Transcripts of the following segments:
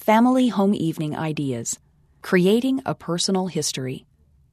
Family Home Evening Ideas. Creating a Personal History.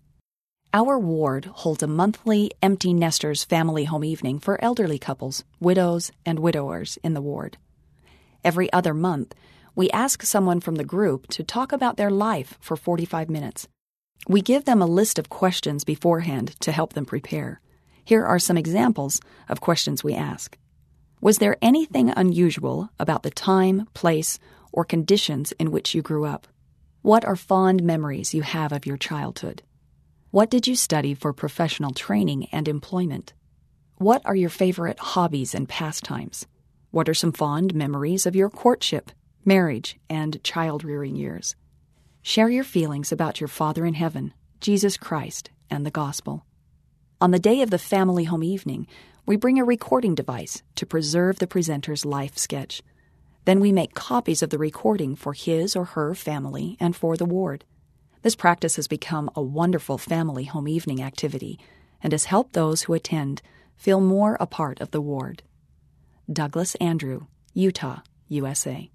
Our ward holds a monthly Empty Nesters Family Home Evening for elderly couples, widows, and widowers in the ward. Every other month, we ask someone from the group to talk about their life for 45 minutes. We give them a list of questions beforehand to help them prepare. Here are some examples of questions we ask. Was there anything unusual about the time, place, or conditions in which you grew up? What are fond memories you have of your childhood? What did you study for professional training and employment? What are your favorite hobbies and pastimes? What are some fond memories of your courtship, marriage, and child-rearing years? Share your feelings about your Father in Heaven, Jesus Christ, and the Gospel. On the day of the Family Home Evening, we bring a recording device to preserve the presenter's life sketch. Then we make copies of the recording for his or her family and for the ward. This practice has become a wonderful family home evening activity and has helped those who attend feel more a part of the ward. Douglas Andrew, Utah, USA.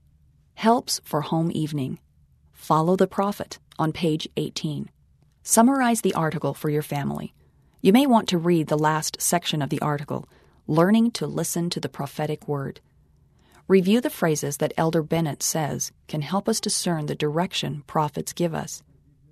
Helps for Home Evening. Follow the Prophet on page 18. Summarize the article for your family. You may want to read the last section of the article, Learning to Listen to the Prophetic Word. Review the phrases that Elder Bennett says can help us discern the direction prophets give us.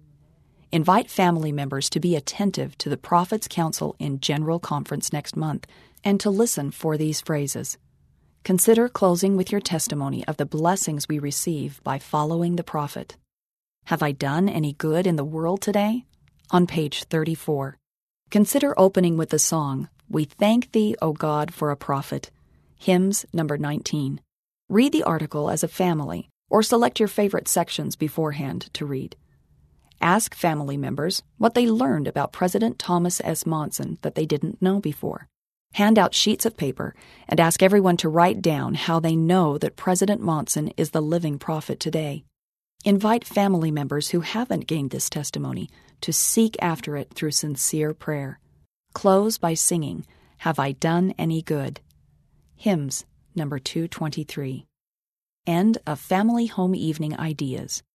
Invite family members to be attentive to the Prophets' Council in General Conference next month and to listen for these phrases. Consider closing with your testimony of the blessings we receive by following the prophet. Have I done any good in the world today? On page 34. Consider opening with the song, We Thank Thee, O God, for a Prophet. Hymns number 19. Read the article as a family, or select your favorite sections beforehand to read. Ask family members what they learned about President Thomas S. Monson that they didn't know before. Hand out sheets of paper and ask everyone to write down how they know that President Monson is the living prophet today. Invite family members who haven't gained this testimony to seek after it through sincere prayer. Close by singing, Have I Done Any Good? Hymns number 223. End of Family Home Evening Ideas.